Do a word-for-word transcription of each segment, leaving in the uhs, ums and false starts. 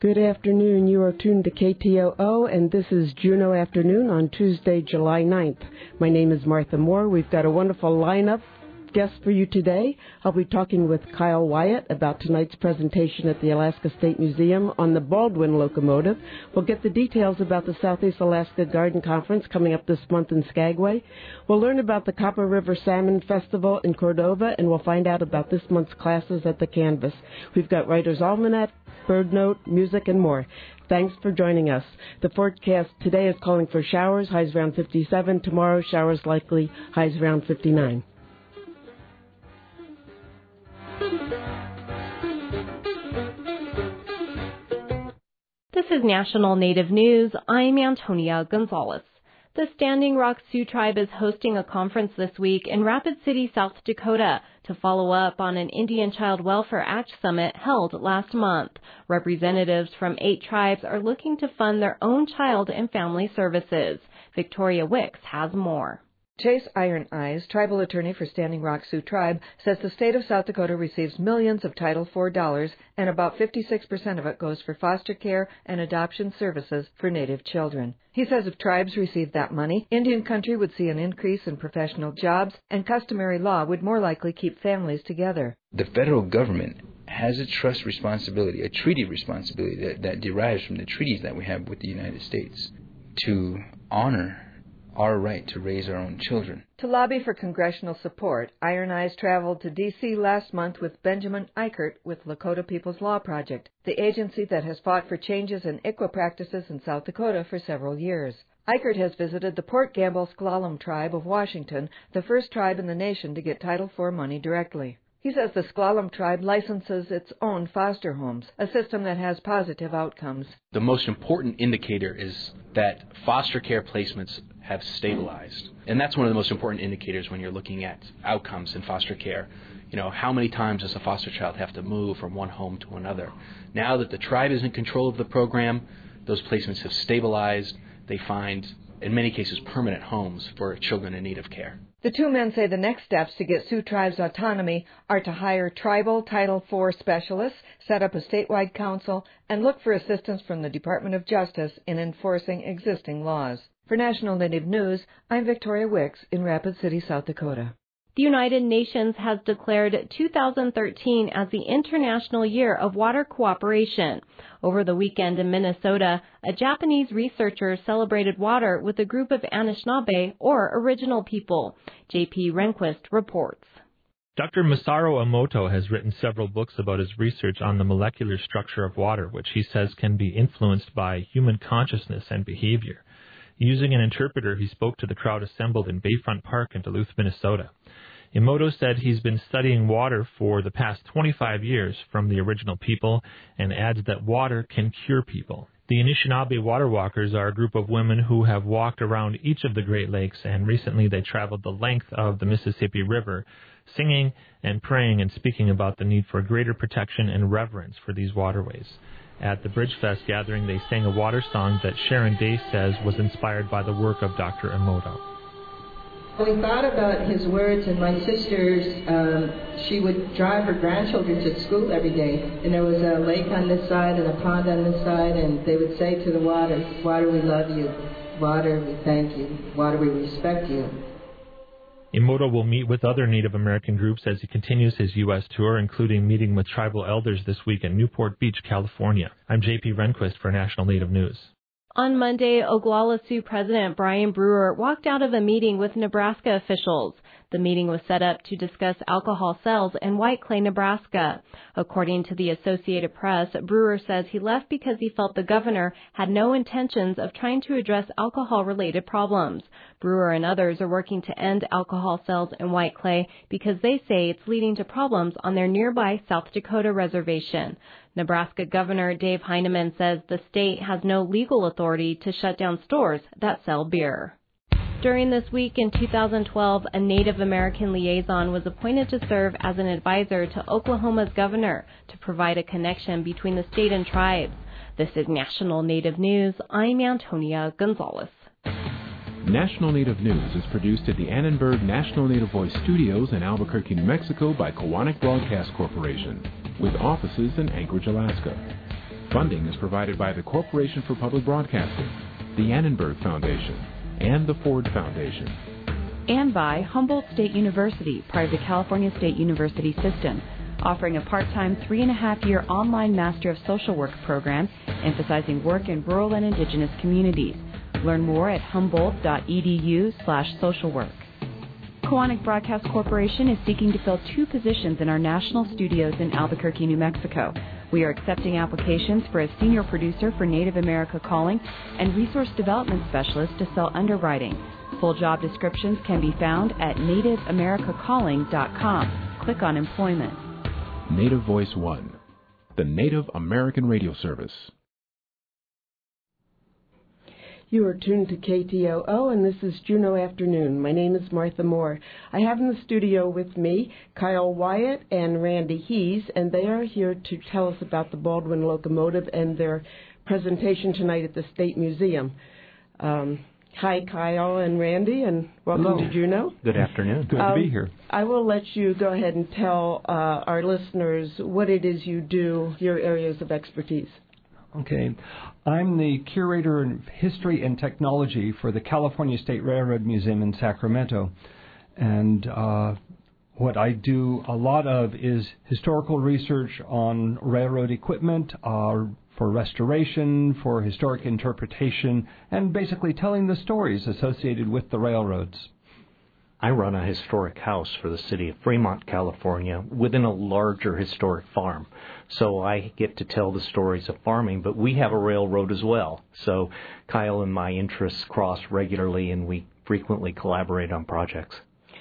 Good afternoon. You are tuned to K T O O, and this is Juneau Afternoon on Tuesday, July ninth. My name is Martha Moore. We've got a wonderful lineup guest for you today. I'll be talking with Kyle Wyatt about tonight's presentation at the Alaska State Museum on the Baldwin locomotive. We'll get the details about the Southeast Alaska Garden Conference coming up this month in Skagway. We'll learn about the Copper River Salmon Festival in Cordova, and we'll find out about this month's classes at the Canvas. We've got Writer's Almanac, Bird Note, music, and more. Thanks for joining us. The forecast today is calling for showers, highs around fifty-seven. Tomorrow, showers likely, highs around fifty-nine. This is National Native News. I'm Antonia Gonzalez. The Standing Rock Sioux Tribe is hosting a conference this week in Rapid City, South Dakota, to follow up on an Indian Child Welfare Act summit held last month. Representatives from eight tribes are looking to fund their own child and family services. Victoria Wicks has more. Chase Iron Eyes, tribal attorney for Standing Rock Sioux Tribe, says the state of South Dakota receives millions of Title four dollars, and about fifty-six percent of it goes for foster care and adoption services for Native children. He says if tribes received that money, Indian country would see an increase in professional jobs, and customary law would more likely keep families together. The federal government has a trust responsibility, a treaty responsibility that, that derives from the treaties that we have with the United States to honor our right to raise our own children. To lobby for congressional support, Iron Eyes traveled to D C last month with Benjamin Eichert with Lakota People's Law Project, the agency that has fought for changes in I C W A practices in South Dakota for several years. Eichert has visited the Port Gamble S'Klallam tribe of Washington, the first tribe in the nation to get Title four money directly. He says the S'Klallam tribe licenses its own foster homes, a system that has positive outcomes. The most important indicator is that foster care placements have stabilized. And that's one of the most important indicators when you're looking at outcomes in foster care. You know, how many times does a foster child have to move from one home to another? Now that the tribe is in control of the program, those placements have stabilized. They find, in many cases, permanent homes for children in need of care. The two men say the next steps to get Sioux Tribe's autonomy are to hire tribal Title four specialists, set up a statewide council, and look for assistance from the Department of Justice in enforcing existing laws. For National Native News, I'm Victoria Wicks in Rapid City, South Dakota. The United Nations has declared two thousand thirteen as the International Year of Water Cooperation. Over the weekend in Minnesota, a Japanese researcher celebrated water with a group of Anishinaabe, or Original People. J P Rehnquist reports. Doctor Masaru Emoto has written several books about his research on the molecular structure of water, which he says can be influenced by human consciousness and behavior. Using an interpreter, he spoke to the crowd assembled in Bayfront Park in Duluth, Minnesota. Emoto said he's been studying water for the past twenty-five years from the Original People and adds that water can cure people. The Anishinaabe Water Walkers are a group of women who have walked around each of the Great Lakes, and recently they traveled the length of the Mississippi River, singing and praying and speaking about the need for greater protection and reverence for these waterways. At the Bridgefest gathering, they sang a water song that Sharon Day says was inspired by the work of Doctor Emoto. We thought about his words, and my sister's, um, she would drive her grandchildren to school every day, and there was a lake on this side and a pond on this side, and they would say to the water, "Water, we love you. Water, we thank you. Water, we respect you." Emoto will meet with other Native American groups as he continues his U S tour, including meeting with tribal elders this week in Newport Beach, California. I'm J P Rehnquist for National Native News. On Monday, Oglala Sioux President Brian Brewer walked out of a meeting with Nebraska officials. The meeting was set up to discuss alcohol sales in White Clay, Nebraska. According to the Associated Press, Brewer says he left because he felt the governor had no intentions of trying to address alcohol-related problems. Brewer and others are working to end alcohol sales in White Clay because they say it's leading to problems on their nearby South Dakota reservation. Nebraska Governor Dave Heineman says the state has no legal authority to shut down stores that sell beer. During this week in two thousand twelve, a Native American liaison was appointed to serve as an advisor to Oklahoma's governor to provide a connection between the state and tribes. This is National Native News. I'm Antonia Gonzalez. National Native News is produced at the Annenberg National Native Voice Studios in Albuquerque, New Mexico by Kowanek Broadcast Corporation, with offices in Anchorage, Alaska. Funding is provided by the Corporation for Public Broadcasting, the Annenberg Foundation, and the Ford Foundation. And by Humboldt State University, part of the California State University system, offering a part-time three-and-a-half-year online Master of Social Work program emphasizing work in rural and indigenous communities. Learn more at humboldt.edu slash social work. Koenig Broadcast Corporation is seeking to fill two positions in our national studios in Albuquerque, New Mexico. We are accepting applications for a senior producer for Native America Calling and resource development specialist to sell underwriting. Full job descriptions can be found at native america calling dot com. Click on Employment. Native Voice One, the Native American radio service. You are tuned to K T O O, and this is Juneau Afternoon. My name is Martha Moore. I have in the studio with me Kyle Wyatt and Randy Hees, and they are here to tell us about the Baldwin locomotive and their presentation tonight at the State Museum. Um, hi, Kyle and Randy, and welcome Hello. to Juneau. Good afternoon. Good um, to be here. I will let you go ahead and tell uh, our listeners what it is you do, your areas of expertise. Okay. I'm the Curator in History and Technology for the California State Railroad Museum in Sacramento. And uh, what I do a lot of is historical research on railroad equipment, uh, for restoration, for historic interpretation, and basically telling the stories associated with the railroads. I run a historic house for the city of Fremont, California, within a larger historic farm. So I get to tell the stories of farming, but we have a railroad as well. So Kyle and my interests cross regularly, and we frequently collaborate on projects.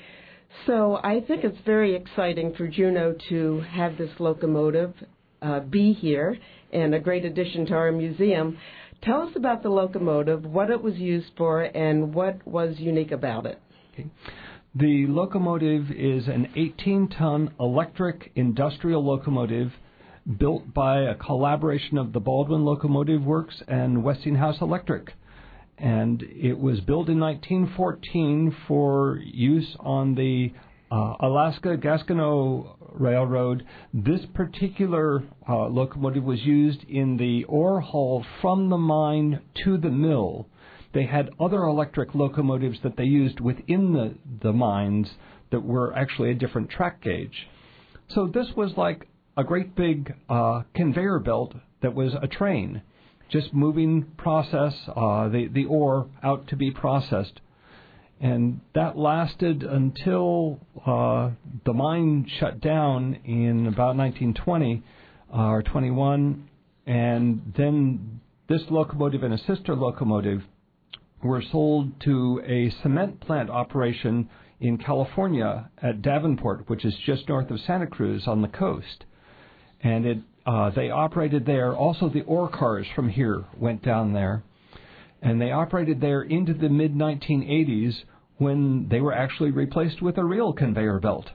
So I think it's very exciting for Juneau to have this locomotive uh, be here, and a great addition to our museum. Tell us about the locomotive, what it was used for, and what was unique about it. Okay. The locomotive is an eighteen-ton electric industrial locomotive built by a collaboration of the Baldwin Locomotive Works and Westinghouse Electric. And it was built in nineteen fourteen for use on the uh, Alaska-Gastineau Railroad. This particular uh, locomotive was used in the ore haul from the mine to the mill. They had other electric locomotives that they used within the, the mines that were actually a different track gauge. So this was like a great big uh, conveyor belt that was a train, just moving process, uh, the, the ore out to be processed. And that lasted until uh, the mine shut down in about nineteen twenty uh, or twenty-one. And then this locomotive and a sister locomotive were sold to a cement plant operation in California at Davenport, which is just north of Santa Cruz on the coast. And it uh, they operated there. Also, the ore cars from here went down there. And they operated there into the mid nineteen eighties when they were actually replaced with a real conveyor belt.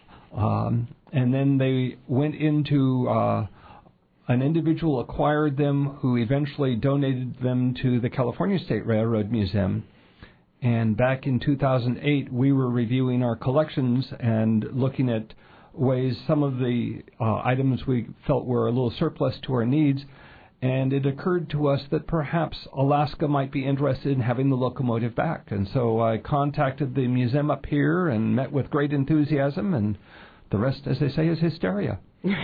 Um, and then they went into... Uh, An individual acquired them who eventually donated them to the California State Railroad Museum. And back in two thousand eight, we were reviewing our collections and looking at ways some of the uh, items we felt were a little surplus to our needs. And it occurred to us that perhaps Alaska might be interested in having the locomotive back. And so I contacted the museum up here and met with great enthusiasm. And the rest, as they say, is hysteria.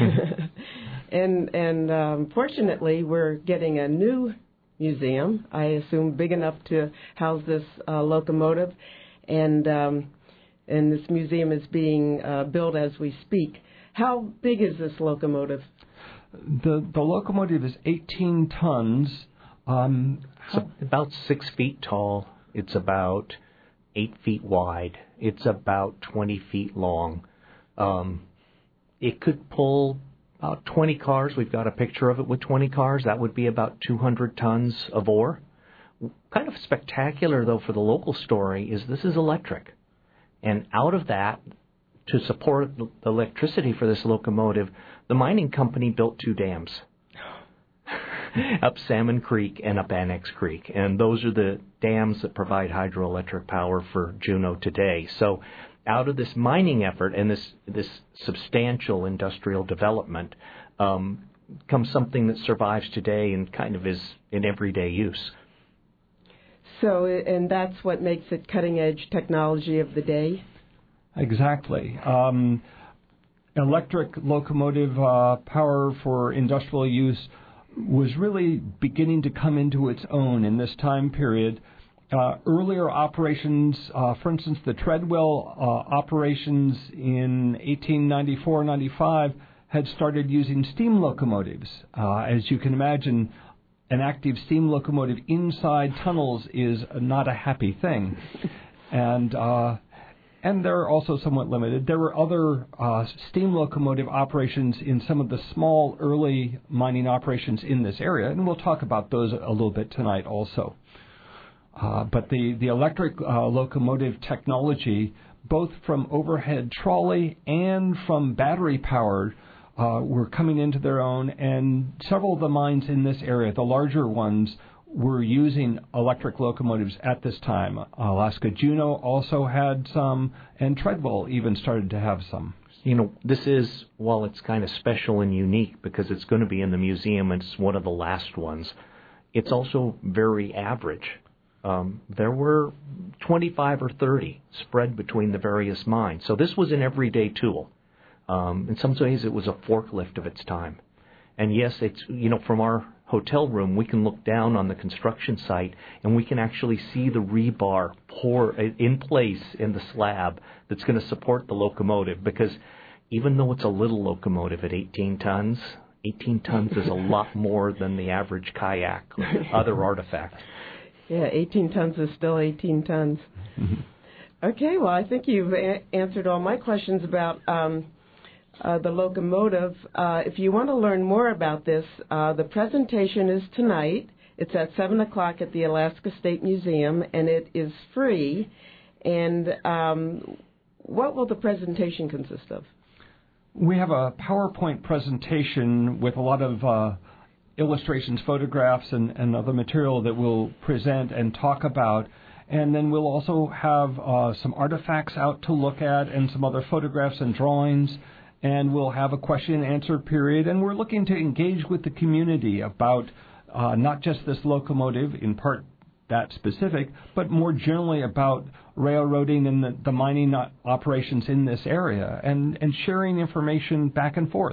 And and um, fortunately, we're getting a new museum, I assume big enough to house this uh, locomotive, and um, and this museum is being uh, built as we speak. How big is this locomotive? The the locomotive is eighteen tons. Um, it's about six feet tall. It's about eight feet wide. It's about twenty feet long. Um, it could pull about twenty cars. We've got a picture of it with twenty cars. That would be about two hundred tons of ore. Kind of spectacular, though, for the local story is this is electric. And out of that, to support the electricity for this locomotive, the mining company built two dams. Up Salmon Creek and up Annex Creek. And those are the dams that provide hydroelectric power for Juneau today. So out of this mining effort and this this substantial industrial development, um, becomes something that survives today and kind of is in everyday use. So, and that's what makes it cutting-edge technology of the day? Exactly. Um, electric locomotive uh, power for industrial use was really beginning to come into its own in this time period. Uh, earlier operations, uh, for instance, the Treadwell uh, operations in eighteen ninety-four ninety-five had started using steam locomotives. Uh, as you can imagine, an active steam locomotive inside tunnels is not a happy thing. And uh, and they're also somewhat limited. There were other uh, steam locomotive operations in some of the small early mining operations in this area, and we'll talk about those a little bit tonight also. Uh, but the, the electric uh, locomotive technology, both from overhead trolley and from battery-powered, uh, were coming into their own, and several of the mines in this area, the larger ones, were using electric locomotives at this time. Alaska Juneau also had some, and Treadwell even started to have some. You know, this is, while it's kind of special and unique because it's going to be in the museum and it's one of the last ones, it's also very average. Um, there were twenty-five or thirty spread between the various mines. So this was an everyday tool. Um, in some ways, it was a forklift of its time. And yes, it's, you know, from our hotel room, we can look down on the construction site and we can actually see the rebar pour in place in the slab that's going to support the locomotive, because even though it's a little locomotive at eighteen tons, eighteen tons is a lot more than the average kayak or other artifact. Yeah, eighteen tons is still eighteen tons. Okay, well, I think you've a- answered all my questions about um, uh, the locomotive. Uh, if you want to learn more about this, uh, the presentation is tonight. It's at seven o'clock at the Alaska State Museum, and it is free. And um, what will the presentation consist of? We have a PowerPoint presentation with a lot of uh, illustrations, photographs, and, and other material that we'll present and talk about. And then we'll also have uh, some artifacts out to look at and some other photographs and drawings. And we'll have a question and answer period. And we're looking to engage with the community about uh, not just this locomotive, in part that specific, but more generally about railroading and the, the mining operations in this area, and, and sharing information back and forth.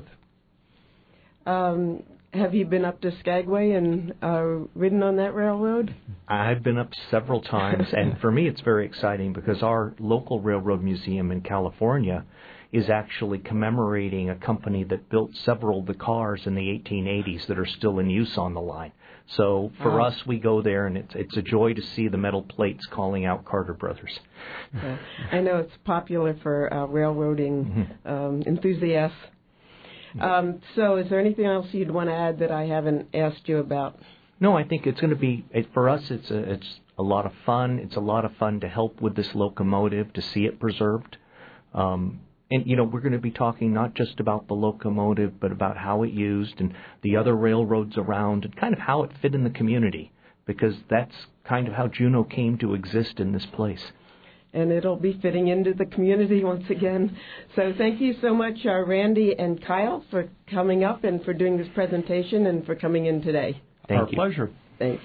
Um, have you been up to Skagway and uh, ridden on that railroad? I've been up several times, and for me it's very exciting because our local railroad museum in California is actually commemorating a company that built several of the cars in the eighteen eighties that are still in use on the line. So for oh. us, we go there, and it's it's a joy to see the metal plates calling out Carter Brothers. Yeah. I know it's popular for uh, railroading mm-hmm. um, enthusiasts. Um, so is there anything else you'd want to add that I haven't asked you about? No, I think it's going to be, it, for us, it's a, it's a lot of fun. It's a lot of fun to help with this locomotive, to see it preserved. Um, and, you know, we're going to be talking not just about the locomotive, but about how it used and the other railroads around and kind of how it fit in the community, because that's kind of how Juneau came to exist in this place. And it'll be fitting into the community once again. So thank you so much, uh, Randy and Kyle, for coming up and for doing this presentation and for coming in today. Thank Our you. pleasure. Thanks.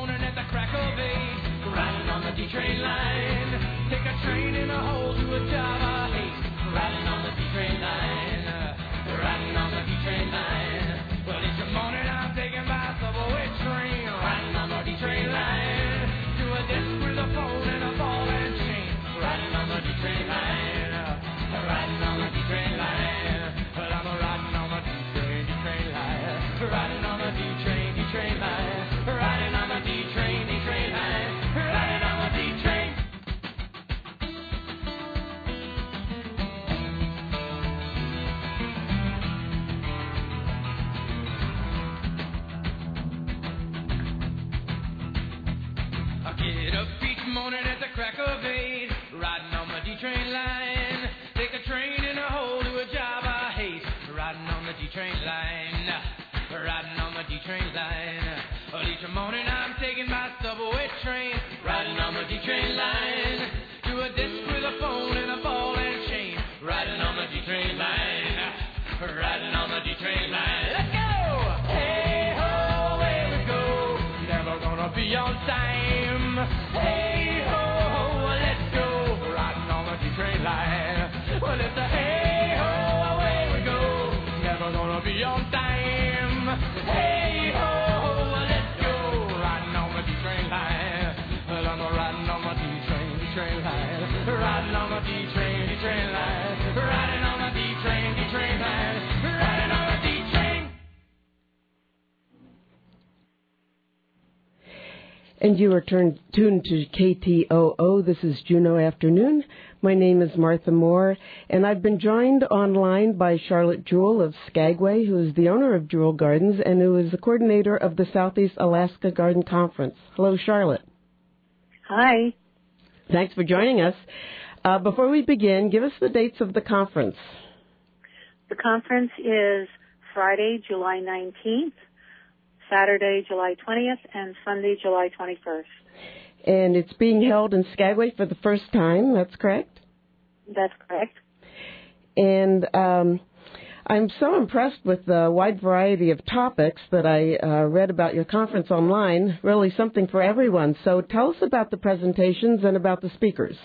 Train line, take a train in a hole to a job. Each morning I'm taking my subway train, riding on the D-train line, to a desk with a phone and a ball and chain, riding on the D-train line, riding on the D-train line. Let's go! Hey ho, away we go, never gonna be on time. Hey ho, let's go, riding on the D-train line. Well, it's a hey ho, away we go, never gonna be on time. Hey ho, let's go, riding on the D-train line. Well, I'm riding on my D-train, D-train line, riding on my D-train, D-train line, riding on my D-train, D-train line, riding on my D-train. And you are turned, tuned to K T O O. This is Juneau Afternoon. My name is Martha Moore, and I've been joined online by Charlotte Jewell of Skagway, who is the owner of Jewell Gardens and who is the coordinator of the Southeast Alaska Garden Conference. Hello, Charlotte. Hi. Thanks for joining us. Uh, before we begin, give us the dates of the conference. The conference is Friday, July nineteenth, Saturday, July twentieth, and Sunday, July twenty-first. And it's being held in Skagway for the first time, that's correct? That's correct. And um, I'm so impressed with the wide variety of topics that I uh, read about your conference online, really something for everyone. So tell us about the presentations and about the speakers.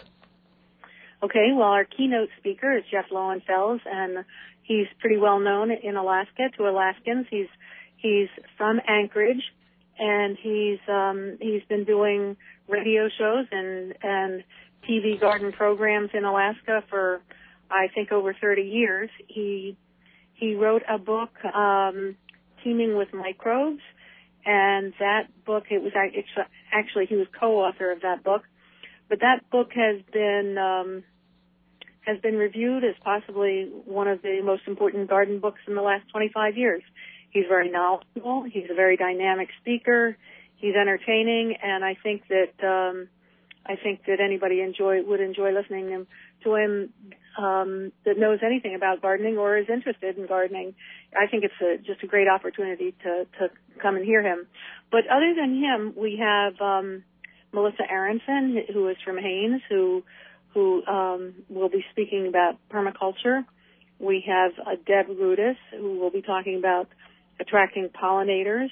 Okay, well, our keynote speaker is Jeff Lowenfels, and he's pretty well known in Alaska to Alaskans. He's he's from Anchorage, and he's um, he's been doing radio shows and and T V garden programs in Alaska for, I think, over thirty years. He he wrote a book, um, Teeming with Microbes, and that book, it was actually, he was co-author of that book, but that book has been um, has been reviewed as possibly one of the most important garden books in the last twenty-five years. He's very knowledgeable. He's a very dynamic speaker. He's entertaining, and I think that um, I think that anybody enjoy would enjoy listening to him um, that knows anything about gardening or is interested in gardening. I think it's a, just a great opportunity to, to come and hear him. But other than him, we have um, Melissa Aronson, who is from Haines, who who um, will be speaking about permaculture. We have uh, Deb Rudis, who will be talking about attracting pollinators.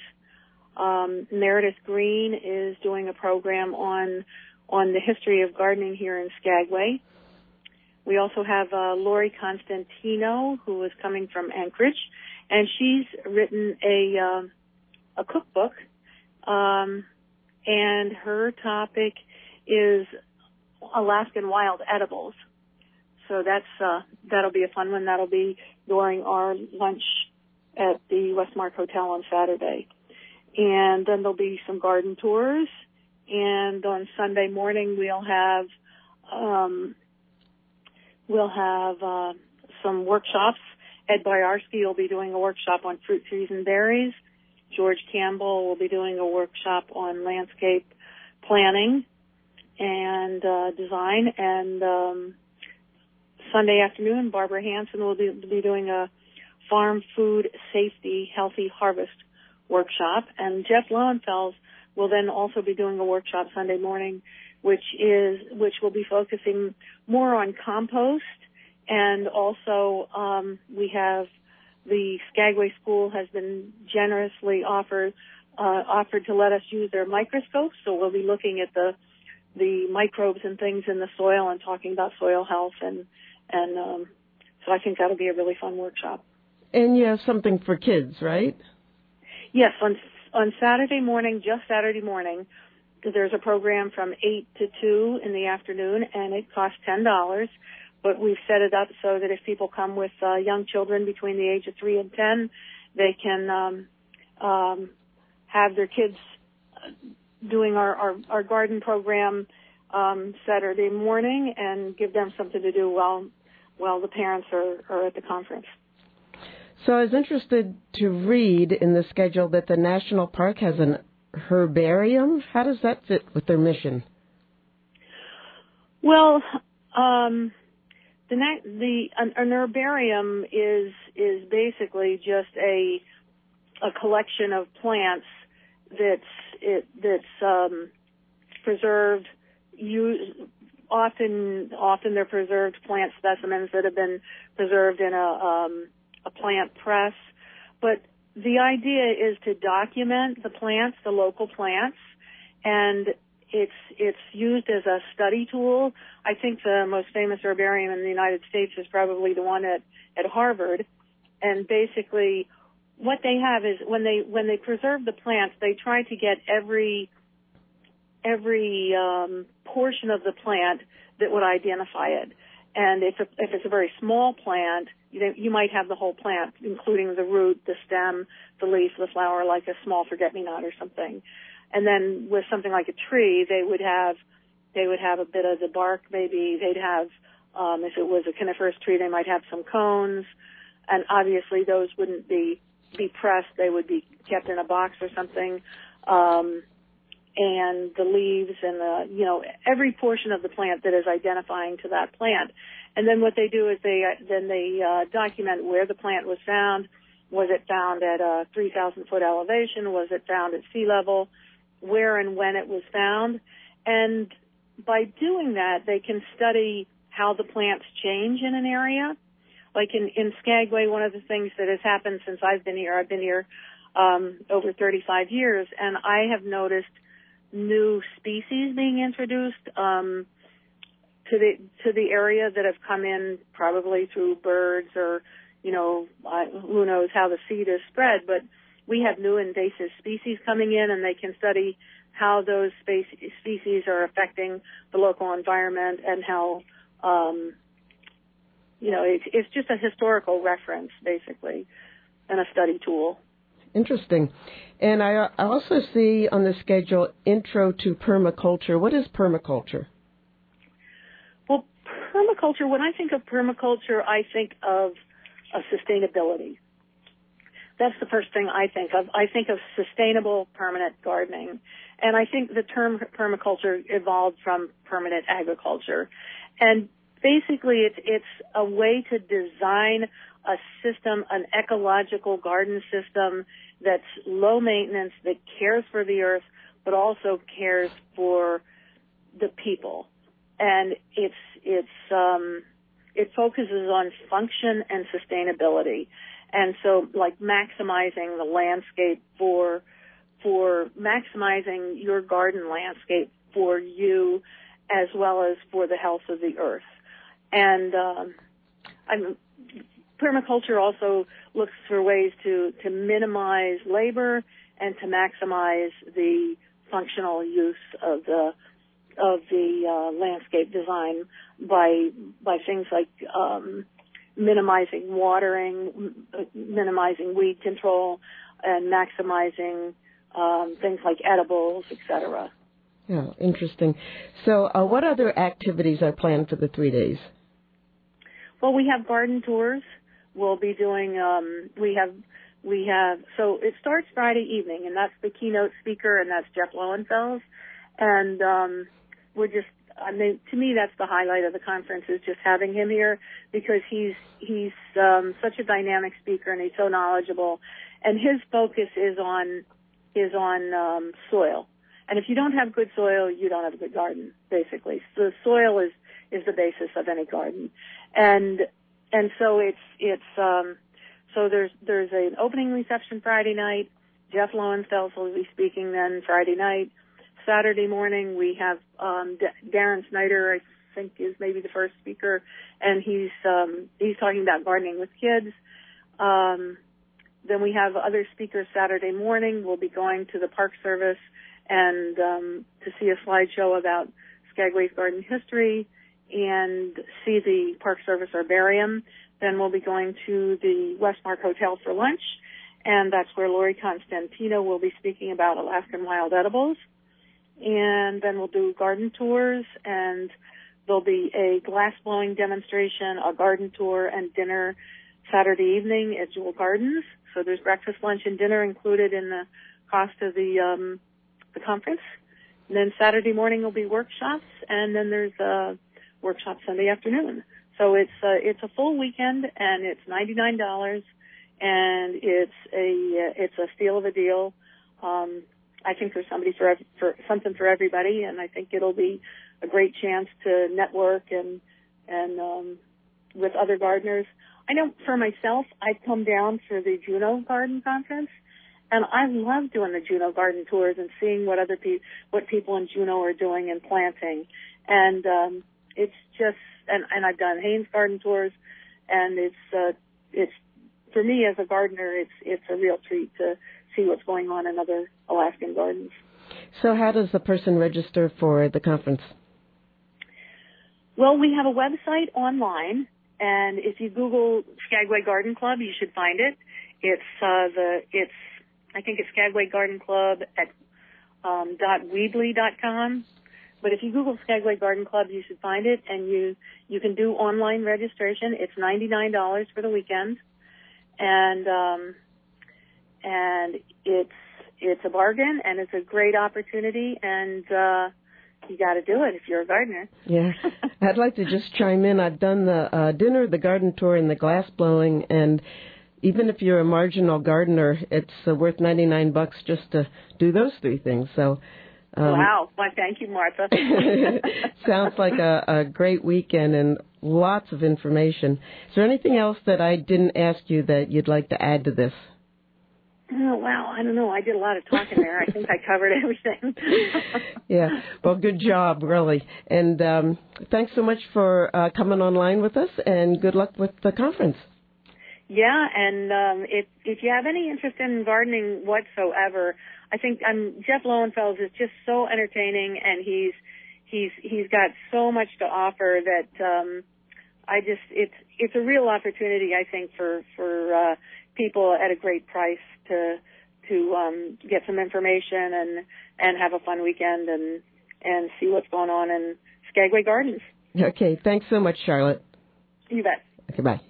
Um, Meredith Green is doing a program on on the history of gardening here in Skagway. We also have uh, Lori Constantino, who is coming from Anchorage, and she's written a uh, a cookbook, um, and her topic is Alaskan wild edibles. So that's uh, that'll be a fun one. That'll be during our lunch at the Westmark Hotel on Saturday. And then there'll be some garden tours. And on Sunday morning, we'll have um, we'll have uh, some workshops. Ed Boyarsky will be doing a workshop on fruit trees and berries. George Campbell will be doing a workshop on landscape planning and uh, design. And um, Sunday afternoon, Barbara Hansen will be, be doing a farm food safety healthy harvest workshop. And Jeff Lowenfels will then also be doing a workshop Sunday morning, which is which will be focusing more on compost. And also um, we have the Skagway School has been generously offered uh, offered to let us use their microscopes. So we'll be looking at the the microbes and things in the soil and talking about soil health. And and um, so I think that'll be a really fun workshop. And you have something for kids, right? Yes, on on Saturday morning, just Saturday morning, there's a program from eight to two in the afternoon, and it costs ten dollars. But we've set it up so that if people come with uh, young children between the age of three and ten, they can um, um, have their kids doing our, our, our garden program um, Saturday morning and give them something to do while while the parents are, are at the conference. So I was interested to read in the schedule that the National Park has an herbarium. How does that fit with their mission? Well, um, the the an, an herbarium is is basically just a a collection of plants that's it that's um, preserved. Use, often often they're preserved plant specimens that have been preserved in a um, a plant press. But the idea is to document the plants, the local plants, and it's it's used as a study tool. I think the most famous herbarium in the United States is probably the one at, at Harvard. And basically what they have is when they when they preserve the plants, they try to get every every um, portion of the plant that would identify it. And if, it, if it's a very small plant, you know, you might have the whole plant, including the root, the stem, the leaf, the flower, like a small forget-me-not or something. And then with something like a tree, they would have they would have a bit of the bark. Maybe they'd have, um, if it was a coniferous tree, they might have some cones. And obviously, those wouldn't be be pressed; they would be kept in a box or something. Um, and the leaves and the, you know, every portion of the plant that is identifying to that plant. And then what they do is they, uh, then they, uh, document where the plant was found. Was it found at a three thousand foot elevation? Was it found at sea level? Where and when it was found? And by doing that, they can study how the plants change in an area. Like in, in Skagway, one of the things that has happened since I've been here, I've been here, um, over thirty-five years, and I have noticed new species being introduced um, to the to the area that have come in probably through birds or, you know, uh, who knows how the seed is spread. But we have new invasive species coming in, and they can study how those space- species are affecting the local environment and how, um, you know, it, it's just a historical reference, basically, and a study tool. Interesting. And I, I also see on the schedule Intro to Permaculture. What is permaculture? Well, permaculture, when I think of permaculture, I think of, of sustainability. That's the first thing I think of. I think of sustainable permanent gardening. And I think the term permaculture evolved from permanent agriculture. And basically it's, it's a way to design a system, an ecological garden system that's low maintenance, that cares for the earth, but also cares for the people. And it's, it's, um, it focuses on function and sustainability. And so, like, maximizing the landscape for, for maximizing your garden landscape for you as well as for the health of the earth. And, um, I'm, permaculture also looks for ways to, to minimize labor and to maximize the functional use of the of the uh, landscape design by by things like um, minimizing watering, minimizing weed control, and maximizing um, things like edibles, et cetera. Yeah, interesting. So, uh, what other activities are planned for the three days? Well, we have garden tours. We'll be doing, um, we have, we have, so it starts Friday evening, and that's the keynote speaker, and that's Jeff Lowenfels. And, um, we're just, I mean, to me, that's the highlight of the conference, is just having him here, because he's, he's, um, such a dynamic speaker, and he's so knowledgeable. And his focus is on, is on, um, soil. And if you don't have good soil, you don't have a good garden, basically. So the soil is, is the basis of any garden. And, And so it's, it's, um, so there's, there's an opening reception Friday night. Jeff Lowenfels will be speaking then Friday night. Saturday morning we have, um, D- Darren Snyder, I think is maybe the first speaker, and he's, um, he's talking about gardening with kids. Um, then we have other speakers Saturday morning. We'll be going to the Park Service and, um, to see a slideshow about Skagway's garden history and see the Park Service herbarium. Then we'll be going to the Westmark Hotel for lunch, and that's where Lori Constantino will be speaking about Alaskan wild edibles. And then we'll do garden tours, and there'll be a glass blowing demonstration, a garden tour, and dinner Saturday evening at Jewel Gardens. So there's breakfast, lunch, and dinner included in the cost of the um, the conference. And then Saturday morning will be workshops, and then there's a workshop Sunday afternoon. So it's uh, it's a full weekend, and it's ninety-nine dollars, and it's a uh, it's a steal of a deal. Um, I think there's somebody for, ev- for something for everybody, and I think it'll be a great chance to network and and um, with other gardeners. I know for myself, I've come down for the Juneau Garden Conference, and I love doing the Juneau Garden tours and seeing what other pe- what people in Juneau are doing and planting. And um, it's just, and, and I've done Haynes Garden tours, and it's uh, it's for me as a gardener, it's it's a real treat to see what's going on in other Alaskan gardens. So how does the person register for the conference? Well, we have a website online, and if you Google Skagway Garden Club, you should find it. It's uh, the it's I think it's Skagway Garden Club at um, dot weebly dot com. But if you Google Skagway Garden Club, you should find it, and you you can do online registration. It's ninety-nine dollars for the weekend, and um, and it's it's a bargain, and it's a great opportunity, and uh, you got to do it if you're a gardener. Yeah, I'd like to just chime in. I've done the uh, dinner, the garden tour, and the glass blowing, and even if you're a marginal gardener, it's uh, worth ninety-nine bucks just to do those three things. So. Um, wow. Well, thank you, Martha. Sounds like a, a great weekend and lots of information. Is there anything else that I didn't ask you that you'd like to add to this? Oh, wow. I don't know. I did a lot of talking there. I think I covered everything. Yeah. Well, good job, really. And um, thanks so much for uh, coming online with us, and good luck with the conference. Yeah, and um, if if you have any interest in gardening whatsoever, I think um, Jeff Lowenfels is just so entertaining, and he's he's he's got so much to offer that um, I just it's it's a real opportunity, I think, for for uh, people at a great price to to um, get some information and and have a fun weekend and and see what's going on in Skagway Gardens. Okay, thanks so much, Charlotte. You bet. Okay, bye.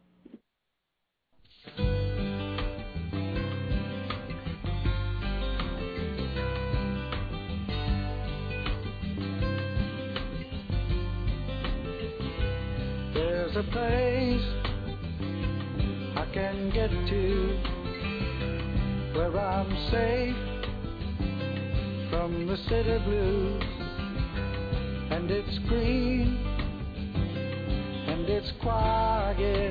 There's a place I can get to where I'm safe from the city blues, and it's green and it's quiet.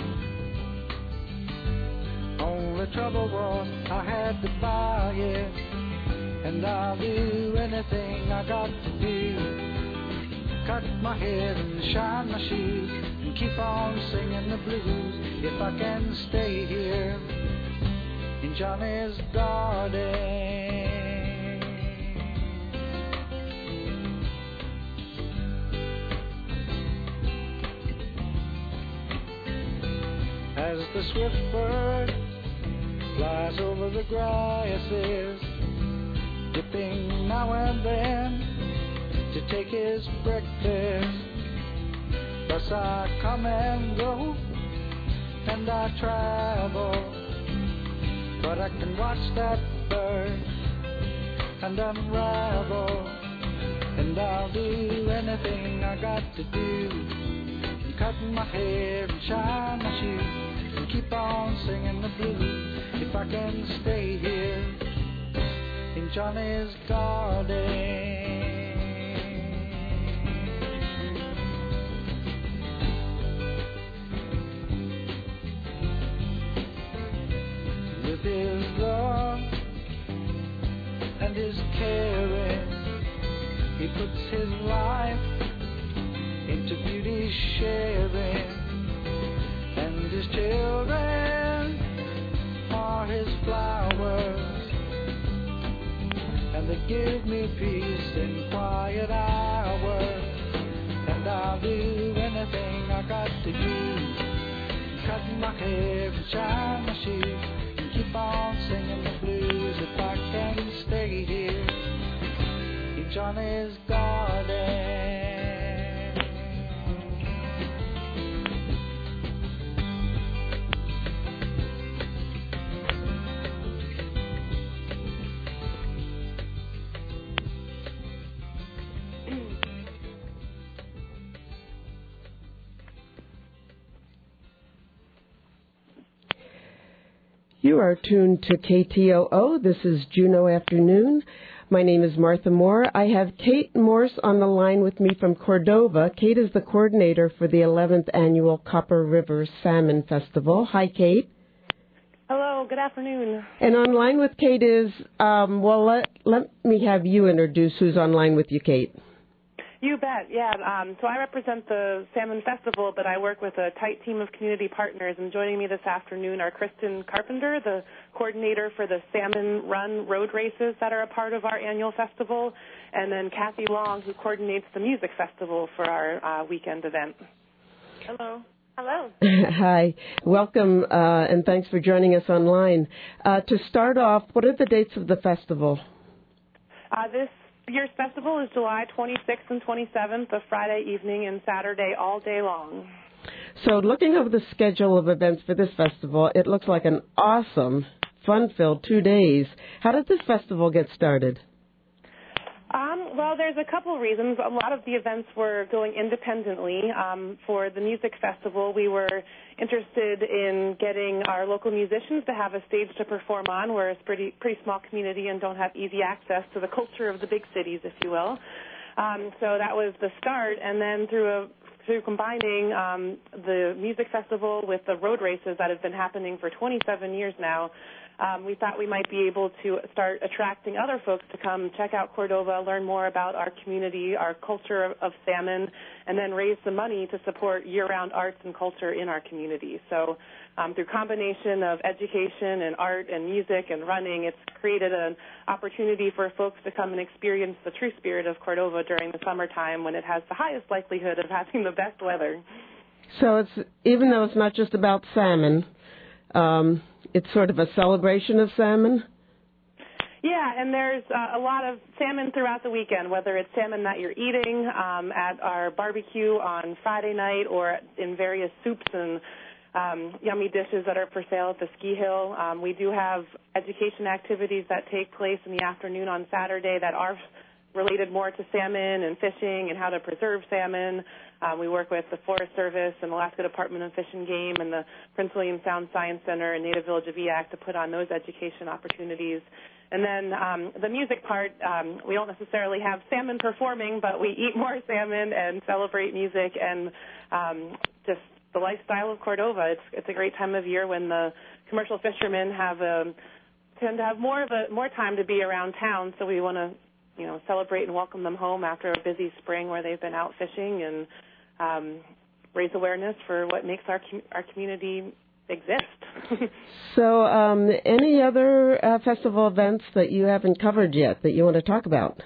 Only trouble was I had to buy it, and I'll do anything I got to do. Cut my hair and shine my shoes and keep on singing the blues if I can stay here in Johnny's garden. As the swift bird flies over the grasses, dipping now and then to take his breakfast. Thus I come and go, and I travel, but I can watch that bird and unravel, and I'll do anything I got to do, and cut my hair and shine my shoes and keep on singing the blues if I can stay here in Johnny's garden. His love and his caring, he puts his life into beauty sharing, and his children are his flowers, and they give me peace in quiet hours, and I'll do anything I got to do, cut my hair and shine my shoes, keep on singing the blues if I can stay here in Johnny's garden. You are tuned to K T O O. This is Juneau Afternoon. My name is Martha Moore. I have Kate Morse on the line with me from Cordova. Kate is the coordinator for the eleventh Annual Copper River Salmon Festival. Hi, Kate. Hello, good afternoon. And online with Kate is, um, well, let, let me have you introduce who's online with you, Kate. You bet, yeah. Um, so I represent the Salmon Festival, but I work with a tight team of community partners, and joining me this afternoon are Kristen Carpenter, the coordinator for the Salmon Run road races that are a part of our annual festival, and then Kathy Long, who coordinates the music festival for our uh, weekend event. Hello. Hello. Hi. Welcome, uh, and thanks for joining us online. Uh, to start off, what are the dates of the festival? Uh, this year's festival is July twenty-sixth and twenty-seventh, a Friday evening and Saturday all day long. So looking over the schedule of events for this festival, it looks like an awesome, fun-filled two days. How did this festival get started? Um, well, there's a couple of reasons. A lot of the events were going independently. Um, for the music festival, we were interested in getting our local musicians to have a stage to perform on. We're a pretty, pretty small community and don't have easy access to the culture of the big cities, if you will. Um, so that was the start. And then through a through combining um, the music festival with the road races that have been happening for twenty-seven years now, Um, we thought we might be able to start attracting other folks to come check out Cordova, learn more about our community, our culture of, of salmon, and then raise the money to support year-round arts and culture in our community. So um, through combination of education and art and music and running, it's created an opportunity for folks to come and experience the true spirit of Cordova during the summertime when it has the highest likelihood of having the best weather. So it's even though it's not just about salmon, um, it's sort of a celebration of salmon? Yeah, and there's uh, a lot of salmon throughout the weekend, whether it's salmon that you're eating um, at our barbecue on Friday night or in various soups and um, yummy dishes that are for sale at the ski hill. Um, we do have education activities that take place in the afternoon on Saturday that are related more to salmon and fishing and how to preserve salmon. Um, we work with the Forest Service and Alaska Department of Fish and Game and the Prince William Sound Science Center and Native Village of Eac to put on those education opportunities. And then um, the music part, um, we don't necessarily have salmon performing, but we eat more salmon and celebrate music and um, just the lifestyle of Cordova. It's it's a great time of year when the commercial fishermen have a, tend to have more of a more time to be around town, so we want to you know, celebrate and welcome them home after a busy spring where they've been out fishing and um, raise awareness for what makes our com- our community exist. So um, any other uh, festival events that you haven't covered yet that you want to talk about?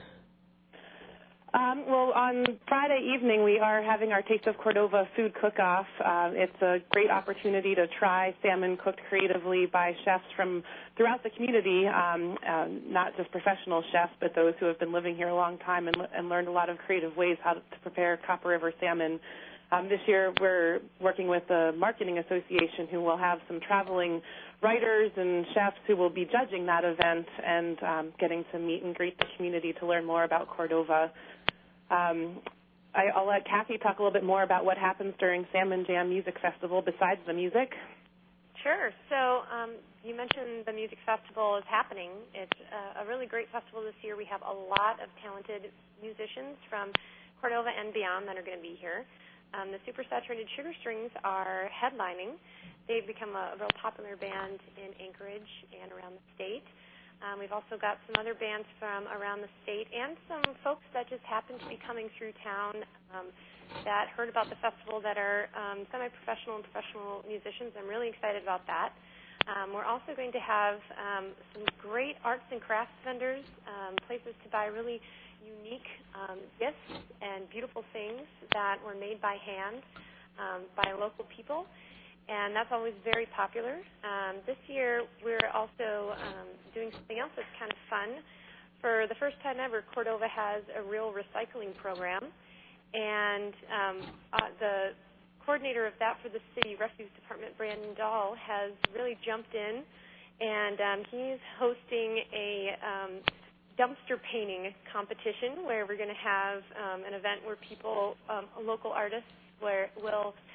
Um, well, on Friday evening, we are having our Taste of Cordova food cook-off. Uh, it's a great opportunity to try salmon cooked creatively by chefs from throughout the community, um, uh, not just professional chefs, but those who have been living here a long time and, and learned a lot of creative ways how to, to prepare Copper River salmon. Um, this year, we're working with the Marketing Association, who will have some traveling writers and chefs who will be judging that event and um, getting to meet and greet the community to learn more about Cordova. Um, I, I'll let Kathy talk a little bit more about what happens during Salmon Jam Music Festival besides the music. Sure. So um, you mentioned the music festival is happening. It's a, a really great festival this year. We have a lot of talented musicians from Cordova and beyond that are going to be here. Um, the Super Saturated Sugar Strings are headlining. They've become a, a real popular band in Anchorage and around the state. Um, we've also got some other bands from around the state and some folks that just happen to be coming through town um, that heard about the festival that are um, semi-professional and professional musicians. I'm really excited about that. Um, we're also going to have um, some great arts and crafts vendors, um, places to buy really unique um, gifts and beautiful things that were made by hand um, by local people. And that's always very popular. Um, this year, we're also um, doing something else that's kind of fun. For the first time ever, Cordova has a real recycling program. And um, uh, the coordinator of that for the city refuse department, Brandon Dahl, has really jumped in. And um, he's hosting a um, dumpster painting competition where we're going to have um, an event where people, um, local artists, where will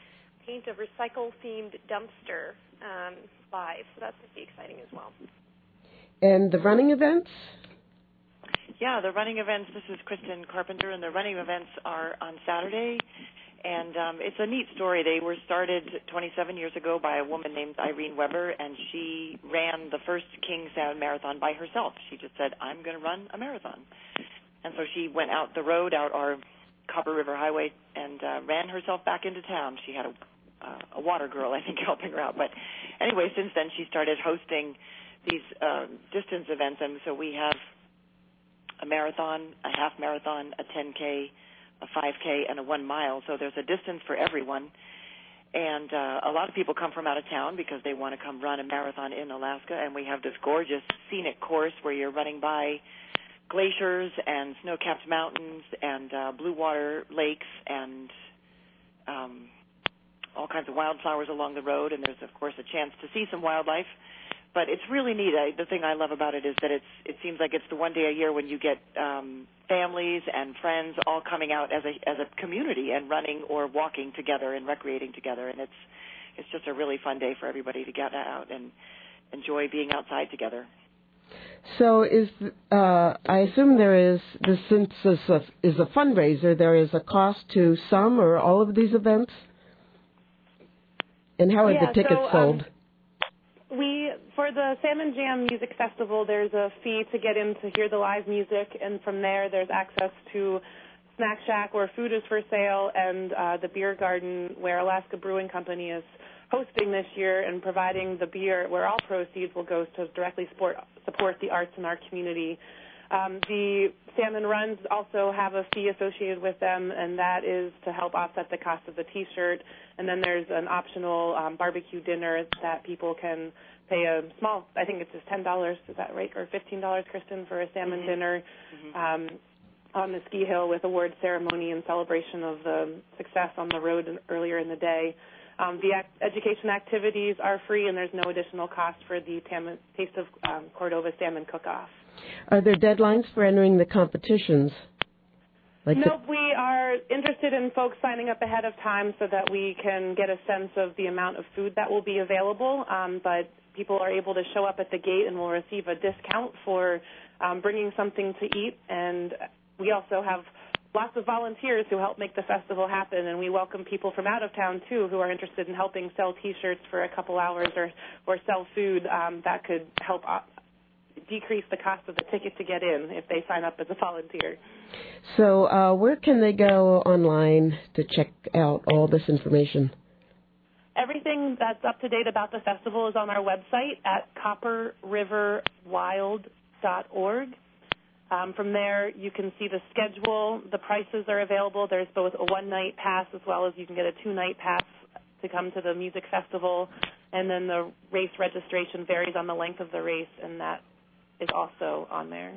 paint a recycle-themed dumpster um, live. So that's going to be exciting as well. And the running events? Yeah, the running events, this is Kristen Carpenter, and the running events are on Saturday. And um, it's a neat story. They were started twenty-seven years ago by a woman named Irene Weber, and she ran the first Kingstown Marathon by herself. She just said, I'm going to run a marathon. And so she went out the road, out our Copper River Highway, and uh, ran herself back into town. She had a, uh, a water girl, I think, helping her out. But anyway, since then she started hosting these uh, distance events, and so we have a marathon, a half marathon, a ten K, a five K, and a one mile. So there's a distance for everyone. And uh, a lot of people come from out of town because they want to come run a marathon in Alaska. And we have this gorgeous scenic course where you're running by glaciers and snow-capped mountains and uh, blue water lakes and um, all kinds of wildflowers along the road. And there's, of course, a chance to see some wildlife. But it's really neat. I, the thing I love about it is that it's it seems like it's the one day a year when you get um, families and friends all coming out as a as a community and running or walking together and recreating together, and it's it's just a really fun day for everybody to get out and enjoy being outside together. So is uh, I assume there is, this since this is a fundraiser, there is a cost to some or all of these events? And how are yeah, the tickets so, sold? Um, We, for the Salmon Jam Music Festival, there's a fee to get in to hear the live music, and from there there's access to Snack Shack where food is for sale, and uh, the beer garden where Alaska Brewing Company is hosting this year and providing the beer, where all proceeds will go to directly support, support the arts in our community. Um, the salmon runs also have a fee associated with them, and that is to help offset the cost of the T-shirt. And then there's an optional um, barbecue dinner that people can pay a small, I think it's just ten dollars, is that right, or fifteen dollars, Kristen, for a salmon mm-hmm. dinner mm-hmm. Um, on the ski hill with award ceremony in celebration of the success on the road in, earlier in the day. Um, the ac- education activities are free, and there's no additional cost for the tam- Taste of um, Cordova Salmon Cook-Off. Are there deadlines for entering the competitions? Like nope, the- we are interested in folks signing up ahead of time so that we can get a sense of the amount of food that will be available, um, but people are able to show up at the gate and will receive a discount for um, bringing something to eat, and we also have lots of volunteers who help make the festival happen, and we welcome people from out of town, too, who are interested in helping sell T-shirts for a couple hours or, or sell food um, that could help uh, decrease the cost of the ticket to get in if they sign up as a volunteer. So uh, where can they go online to check out all this information? Everything that's up to date about the festival is on our website at copper river wild dot org. Um, from there, you can see the schedule. The prices are available. There's both a one-night pass as well as you can get a two-night pass to come to the music festival. And then the race registration varies on the length of the race, and that is also on there.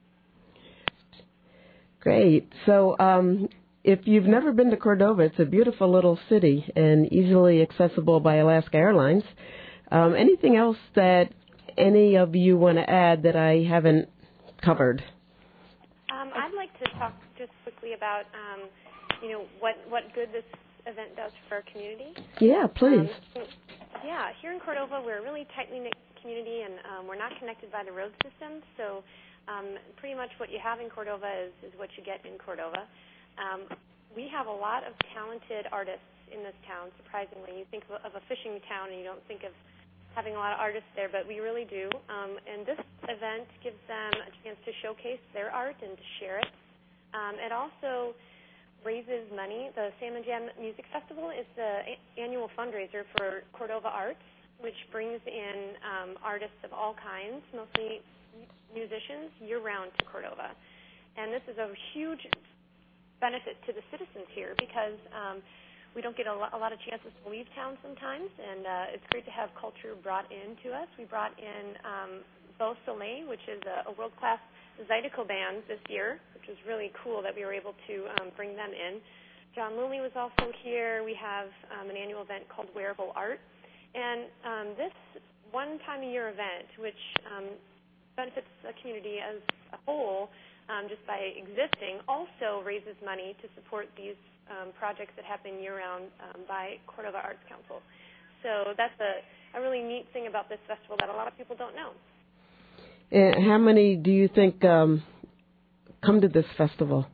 Great. So um, if you've never been to Cordova, it's a beautiful little city and easily accessible by Alaska Airlines. Um, anything else that any of you want to add that I haven't covered? Um, I'd like to talk just quickly about, um, you know, what, what good this event does for our community. Yeah, please. Um, yeah, here in Cordova, we're a really tightly knit community, and um, we're not connected by the road system. So um, pretty much what you have in Cordova is, is what you get in Cordova. Um, we have a lot of talented artists in this town, surprisingly. You think of a, of a fishing town, and you don't think of having a lot of artists there, but we really do. Um, and this event gives them a chance to showcase their art and to share it. Um, it also raises money. The Salmon Jam Music Festival is the a- annual fundraiser for Cordova Arts, which brings in um, artists of all kinds, mostly musicians, year-round to Cordova. And this is a huge benefit to the citizens here because um, we don't get a, lo- a lot of chances to leave town sometimes, and uh, it's great to have culture brought into us. We brought in um, Beau Soleil, which is a, a world-class Zydeco band this year, which was really cool that we were able to um, bring them in. John Lilly was also here. We have um, an annual event called Wearable Art. And um, this one-time-a-year event, which um, benefits the community as a whole um, just by existing, also raises money to support these um, projects that happen year-round um, by Cordova Arts Council. So that's a, a really neat thing about this festival that a lot of people don't know. And how many do you think um, come to this festival?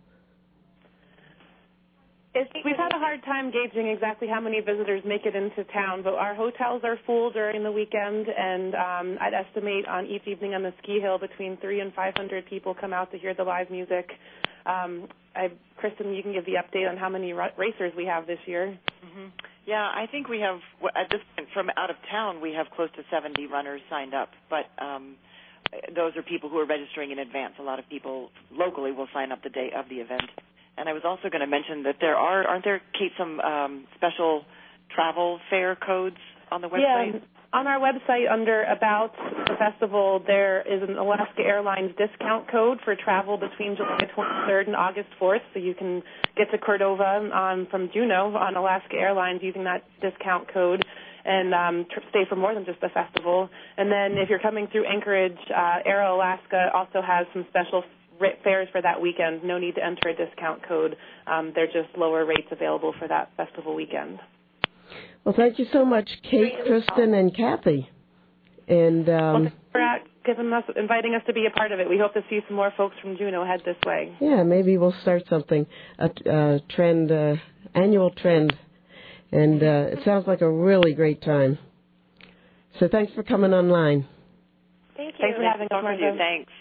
It's, we've had a hard time gauging exactly how many visitors make it into town, but our hotels are full during the weekend, and um, I'd estimate on each evening on the ski hill between three and five hundred people come out to hear the live music. Um, I, Kristen, you can give the update on how many ra- racers we have this year. Mm-hmm. Yeah, I think we have, at this point, from out of town, we have close to seventy runners signed up, but um, those are people who are registering in advance. A lot of people locally will sign up the day of the event. And I was also going to mention that there are, aren't there, Kate, some um, special travel fare codes on the website? Yeah, on our website under About the Festival, there is an Alaska Airlines discount code for travel between July twenty-third and August fourth, so you can get to Cordova on, from Juneau on Alaska Airlines using that discount code and um, tr- stay for more than just the festival. And then if you're coming through Anchorage, uh, Aero Alaska also has some special fares for that weekend. No need to enter a discount code. Um, they're just lower rates available for that festival weekend. Well, thank you so much, Kate, Kristen, and Kathy. And um, well, thanks for uh, giving us, inviting us to be a part of it. We hope to see some more folks from Juneau head this way. Yeah, maybe we'll start something, a, a trend, uh, annual trend. And uh, it sounds like a really great time. So thanks for coming online. Thank you. Thanks for having us, Martha. Thanks.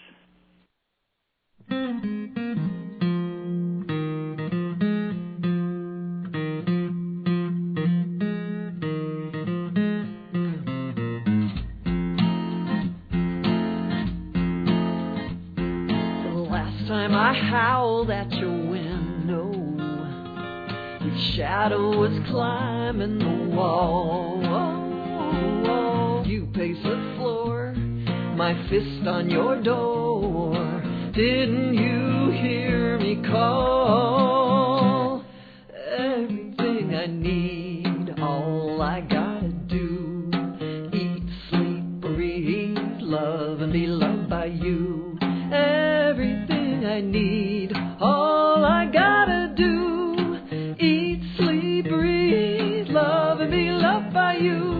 Time I howled at your window, your shadow was climbing the wall. You paced the floor, my fist on your door. Didn't you hear me call? Everything I need, all I gotta do. Eat, sleep, breathe, love, and be loved by you. Everything I need, all I gotta do. Eat, sleep, breathe, love, and be loved by you.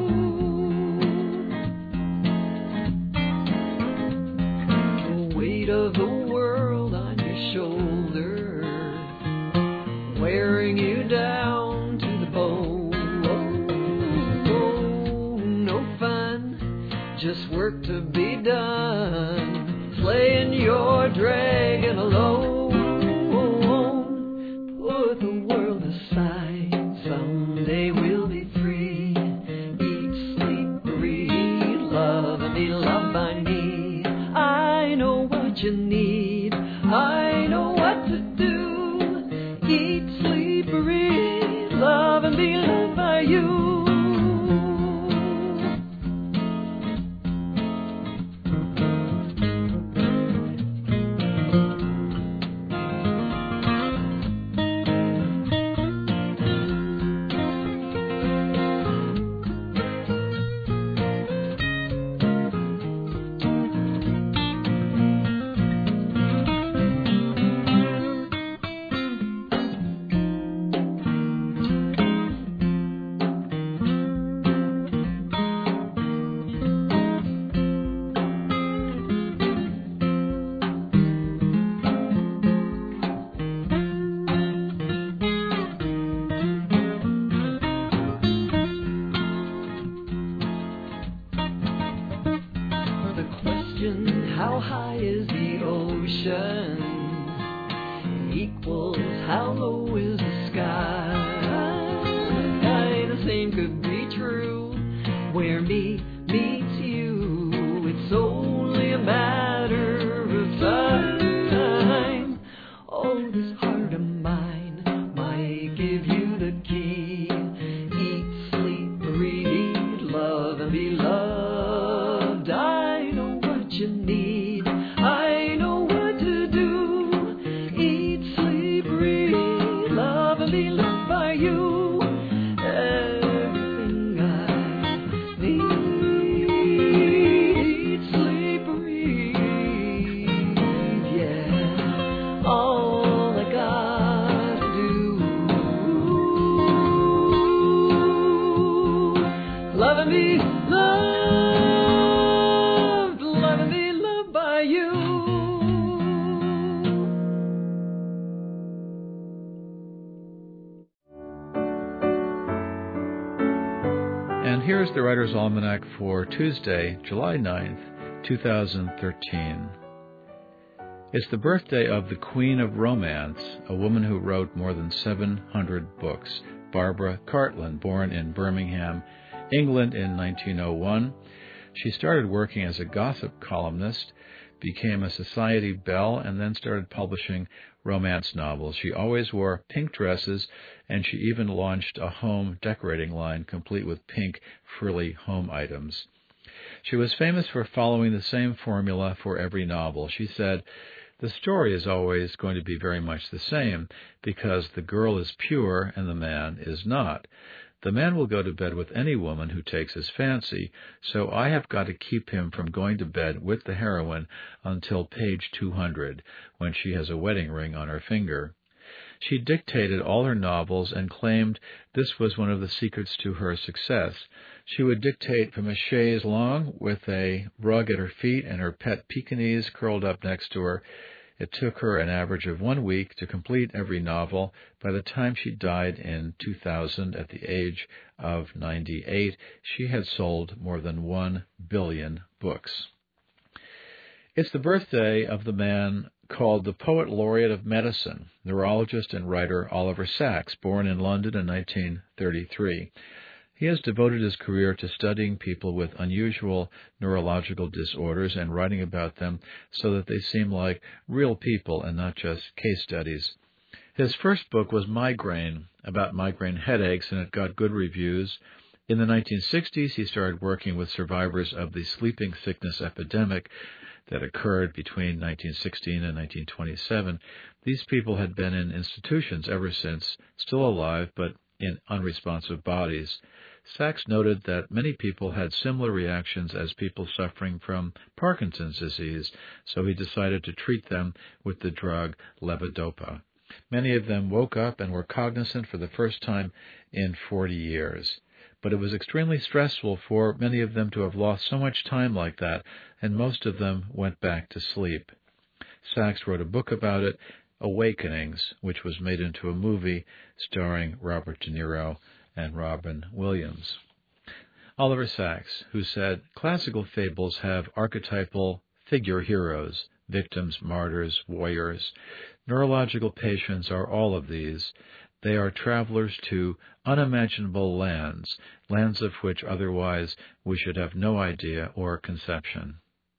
The weight of the world on your shoulder, wearing you down to the bone. Oh, no fun, just work to be done. Playing your dragon alone. Put the world aside, someday we'll be free. Eat, sleep, breathe, love, and be loved by me. I know what you need, I know what to do. Eat, sleep, breathe, love, and be loved by you. How high is the ocean? Equals how low is the sky? The same could be true where me meets you. It's only a matter of time. Oh, this heart of mine might give you the key. Eat, sleep, breathe, love, and be loved. I know what you need. I know what to do. Eat, sleep, breathe, love, and be loved by you. Everything I need. here's the Writer's Almanac for Tuesday, July ninth, two thousand thirteen. It's the birthday of the Queen of Romance, a woman who wrote more than seven hundred books, Barbara Cartland, born in Birmingham, England in nineteen oh one. She started working as a gossip columnist, became a society belle, and then started publishing romance novels. She always wore pink dresses, and she even launched a home decorating line complete with pink frilly home items. She was famous for following the same formula for every novel. She said, "The story is always going to be very much the same because the girl is pure and the man is not. The man will go to bed with any woman who takes his fancy, so I have got to keep him from going to bed with the heroine until page two hundred, when she has a wedding ring on her finger." She dictated all her novels and claimed this was one of the secrets to her success. She would dictate from a chaise longue with a rug at her feet and her pet Pekingese curled up next to her. It took her an average of one week to complete every novel. By the time she died in two thousand, at the age of ninety-eight, she had sold more than one billion books. It's the birthday of the man called the Poet Laureate of Medicine, neurologist and writer Oliver Sacks, born in London in nineteen thirty-three. He has devoted his career to studying people with unusual neurological disorders and writing about them so that they seem like real people and not just case studies. His first book was Migraine, about migraine headaches, and it got good reviews. In the nineteen sixties, he started working with survivors of the sleeping sickness epidemic that occurred between nineteen sixteen and nineteen twenty-seven. These people had been in institutions ever since, still alive, but in unresponsive bodies. Sacks noted that many people had similar reactions as people suffering from Parkinson's disease, so he decided to treat them with the drug levodopa. Many of them woke up and were cognizant for the first time in forty years. But it was extremely stressful for many of them to have lost so much time like that, and most of them went back to sleep. Sacks wrote a book about it, Awakenings, which was made into a movie starring Robert De Niro and Robin Williams. Oliver Sacks, who said, "Classical fables have archetypal figure heroes, victims, martyrs, warriors. Neurological patients are all of these. They are travelers to unimaginable lands, lands of which otherwise we should have no idea or conception."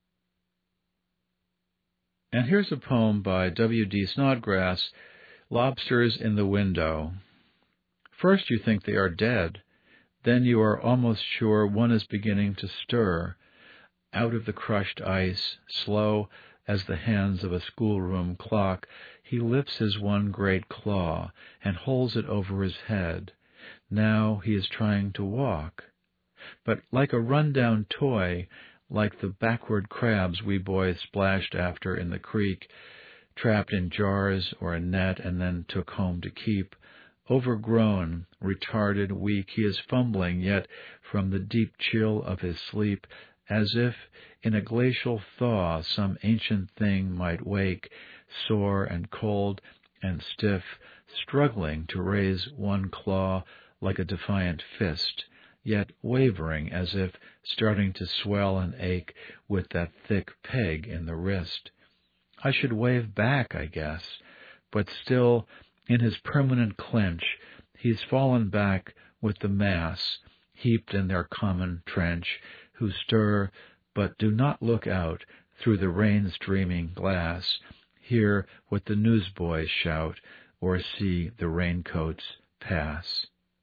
And here's a poem by W D Snodgrass, Lobsters in the Window. First you think they are dead, then you are almost sure one is beginning to stir. Out of the crushed ice, slow as the hands of a schoolroom clock, he lifts his one great claw and holds it over his head. Now he is trying to walk. But like a run-down toy, like the backward crabs we boys splashed after in the creek, trapped in jars or a net and then took home to keep, overgrown, retarded, weak, he is fumbling, yet from the deep chill of his sleep, as if in a glacial thaw some ancient thing might wake, sore and cold and stiff, struggling to raise one claw like a defiant fist, yet wavering as if starting to swell and ache with that thick peg in the wrist. I should wave back, I guess, but still, in his permanent clench, he's fallen back with the mass, heaped in their common trench, who stir but do not look out through the rain-streaming glass, hear what the newsboys shout, or see the raincoats pass.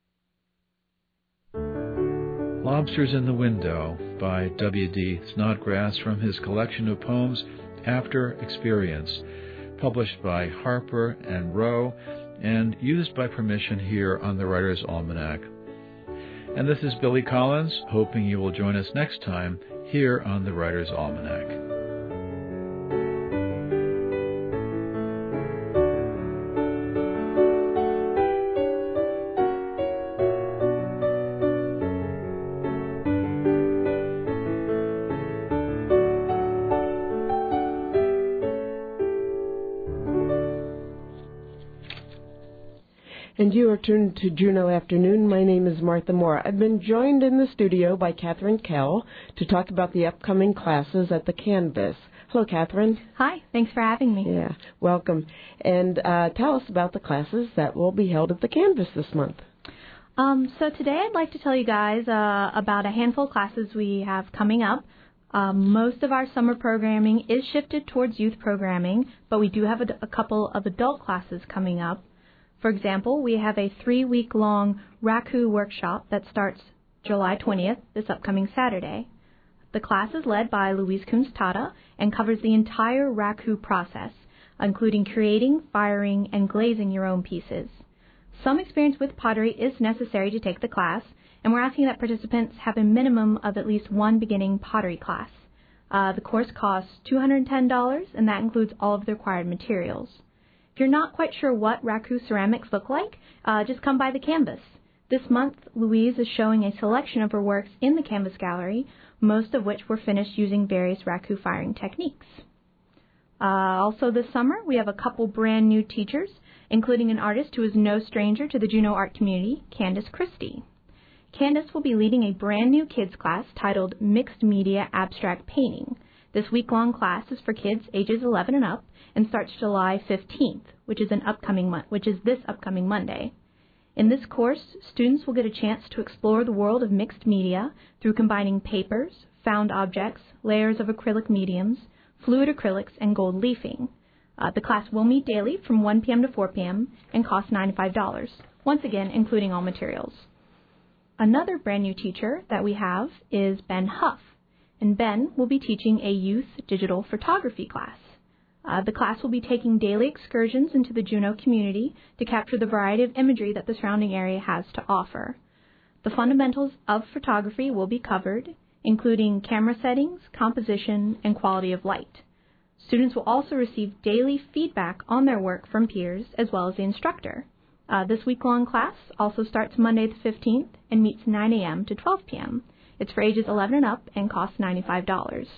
Lobsters in the Window by W D Snodgrass from his collection of poems After Experience, published by Harper and Row and used by permission here on the Writer's Almanac. And this is Billy Collins, hoping you will join us next time here on the Writer's Almanac. And you are tuned to Juneau Afternoon. My name is Martha Moore. I've been joined in the studio by Catherine Kell to talk about the upcoming classes at the Canvas. Hello, Catherine. Hi. Thanks for having me. Yeah, welcome. And uh, tell us about the classes that will be held at the Canvas this month. Um, so today I'd like to tell you guys uh, about a handful of classes we have coming up. Um, most of our summer programming is shifted towards youth programming, but we do have a, a couple of adult classes coming up. For example, we have a three-week-long Raku workshop that starts July twentieth, this upcoming Saturday. The class is led by Louise Kunz-Tata and covers the entire Raku process, including creating, firing, and glazing your own pieces. Some experience with pottery is necessary to take the class, and we're asking that participants have a minimum of at least one beginning pottery class. Uh, the course costs two hundred ten dollars, and that includes all of the required materials. If you're not quite sure what Raku ceramics look like, uh, just come by the Canvas. This month, Louise is showing a selection of her works in the Canvas Gallery, most of which were finished using various Raku firing techniques. Uh, also this summer, we have a couple brand new teachers, including an artist who is no stranger to the Juneau art community, Candace Christie. Candace will be leading a brand new kids class titled Mixed Media Abstract Painting. This week-long class is for kids ages eleven and up and starts July fifteenth, which is an upcoming mo- which is this upcoming Monday. In this course, students will get a chance to explore the world of mixed media through combining papers, found objects, layers of acrylic mediums, fluid acrylics, and gold leafing. Uh, the class will meet daily from one p.m. to four p.m. and costs ninety-five dollars, once again including all materials. Another brand new teacher that we have is Ben Huff, and Ben will be teaching a youth digital photography class. Uh, the class will be taking daily excursions into the Juneau community to capture the variety of imagery that the surrounding area has to offer. The fundamentals of photography will be covered, including camera settings, composition, and quality of light. Students will also receive daily feedback on their work from peers as well as the instructor. Uh, this week-long class also starts Monday the fifteenth and meets nine a.m. to twelve p.m. It's for ages eleven and up and costs ninety-five dollars.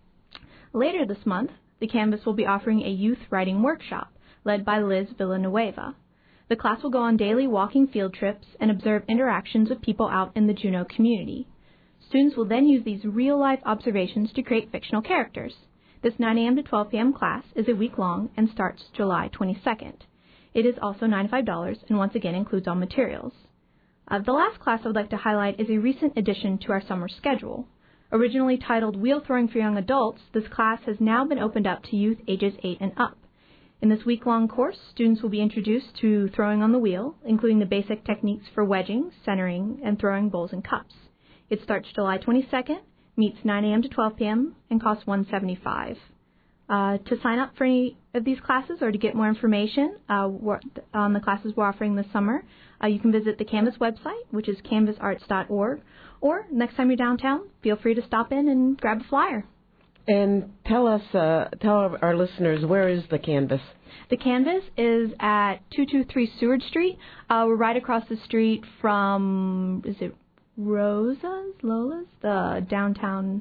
Later this month, the Canvas will be offering a youth writing workshop led by Liz Villanueva. The class will go on daily walking field trips and observe interactions with people out in the Juneau community. Students will then use these real-life observations to create fictional characters. This nine a.m. to twelve p.m. class is a week long and starts July twenty-second. It is also ninety-five dollars and once again includes all materials. Uh, the last class I would like to highlight is a recent addition to our summer schedule. Originally titled Wheel Throwing for Young Adults, this class has now been opened up to youth ages eight and up. In this week-long course, students will be introduced to throwing on the wheel, including the basic techniques for wedging, centering, and throwing bowls and cups. It starts July twenty-second, meets nine a.m. to twelve p.m., and costs one hundred seventy-five dollars. Uh, to sign up for any of these classes or to get more information uh, on the classes we're offering this summer, uh, you can visit the Canvas website, which is canvas arts dot org, or next time you're downtown, feel free to stop in and grab a flyer. And tell us, uh, tell our listeners, where is the Canvas? The Canvas is at two two three Seward Street. Uh, we're right across the street from, is it Rosa's, Lola's, the downtown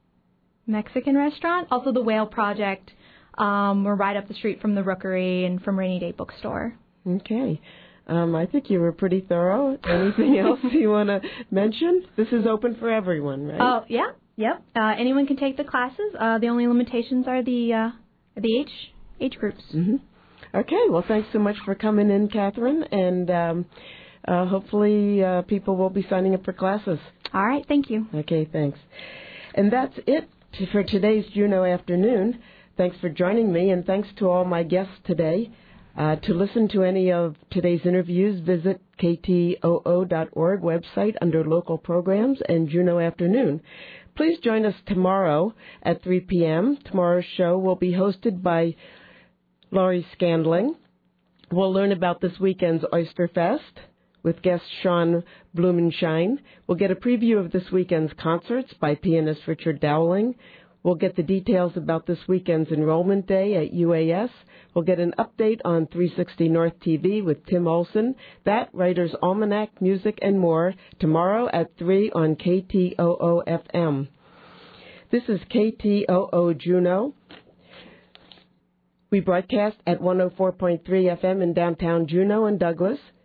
Mexican restaurant, also the Whale Project. Um, we're right up the street from the Rookery and from Rainy Day Bookstore. Okay. Um, I think you were pretty thorough. Anything else you want to mention? This is open for everyone, right? Oh, yeah. Yep. Uh, anyone can take the classes. Uh, the only limitations are the uh, the age age groups. Mm-hmm. Okay. Well, thanks so much for coming in, Catherine, and um, uh, hopefully uh, people will be signing up for classes. All right. Thank you. Okay. Thanks. And that's it for today's Juneau Afternoon. Thanks for joining me, and thanks to all my guests today. Uh, to listen to any of today's interviews, visit K T O O dot org website under Local Programs and Juneau Afternoon. Please join us tomorrow at three p.m. Tomorrow's show will be hosted by Laurie Scandling. We'll learn about this weekend's Oyster Fest with guest Sean Blumenshine. We'll get a preview of this weekend's concerts by pianist Richard Dowling. We'll get the details about this weekend's enrollment day at U A S. We'll get an update on three sixty North T V with Tim Olson. That, Writer's Almanac, music, and more tomorrow at three on K T O O F M. This is K T O O Juneau. We broadcast at one oh four point three F M in downtown Juneau and Douglas,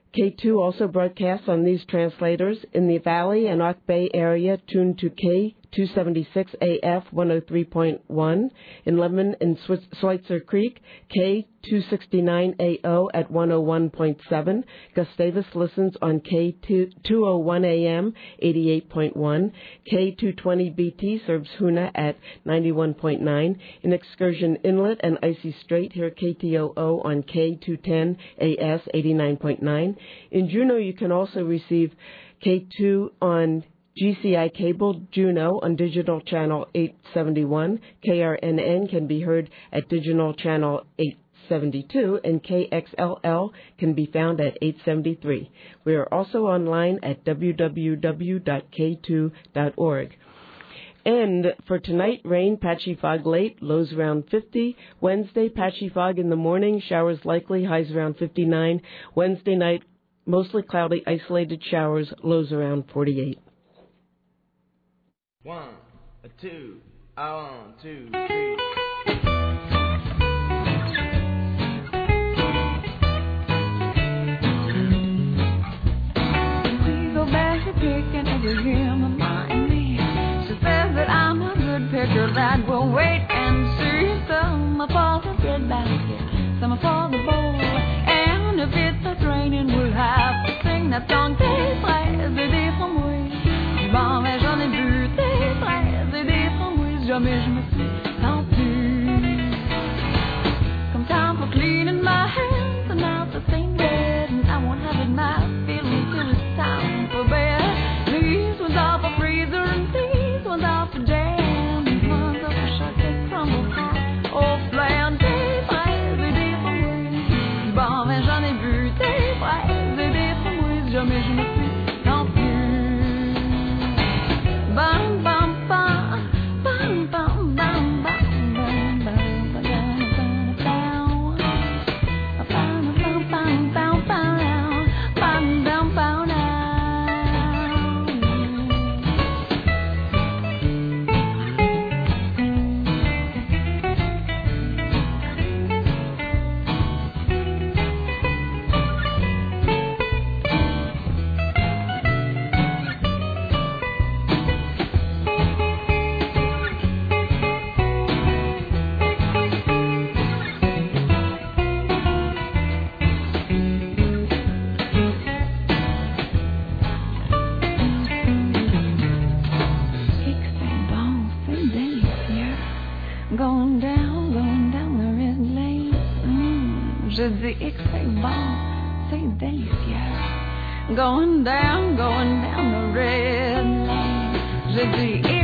K two also broadcasts on these translators. In the Valley and Ark Bay area, tune to K two seventy-six A F one oh three point one. In Lebanon and Schweitzer Creek, K two sixty-nine A O at one oh one point seven. Gustavus listens on K two oh one A M eighty-eight point one. K two twenty B T serves Hoonah at ninety-one point nine. In Excursion Inlet and Icy Strait, hear K T O O on K two ten A S eighty-nine point nine. In Juneau, you can also receive K two on G C I Cable Juneau on Digital Channel eight seventy-one. K R N N can be heard at Digital Channel eight seventy-two, and K X L L can be found at eight seventy-three. We are also online at w w w dot k two dot org. And for tonight, rain, patchy fog late, lows around fifty. Wednesday, patchy fog in the morning, showers likely, highs around fifty-nine. Wednesday night, mostly cloudy, isolated showers, lows around forty-eight. One, a two, a one, two, three. We go back to picking every hymn of mine me. She says that I'm a good picker, that will wait and see. Some are for the bread basket, some are for the bowl. And if it starts raining, we'll have to sing that song. Des fraises et des framboises. Bon, mais j'en ai bu des fraises et des framboises. Jamais je me suis sentie. Come time for cleaning my hands and out the same bed. And I won't have it my feeling till it's time for bed. These ones are for freezer and these ones are for jam. These ones are for sharks that crumble hot or flan. Des fraises et des framboises. Bon, mais j'en ai bu des fraises et des framboises. Jamais je me suis sentie. Bum, bum, bum, bum, bum, bum, bum, bum, bum, bum, bum, bum, bum, bum, bum, bum, bum, bum, now. Going down, going down the red lane. Mm, je dis que c'est bon, c'est délicieux. Going down, going down the red lane. Je dis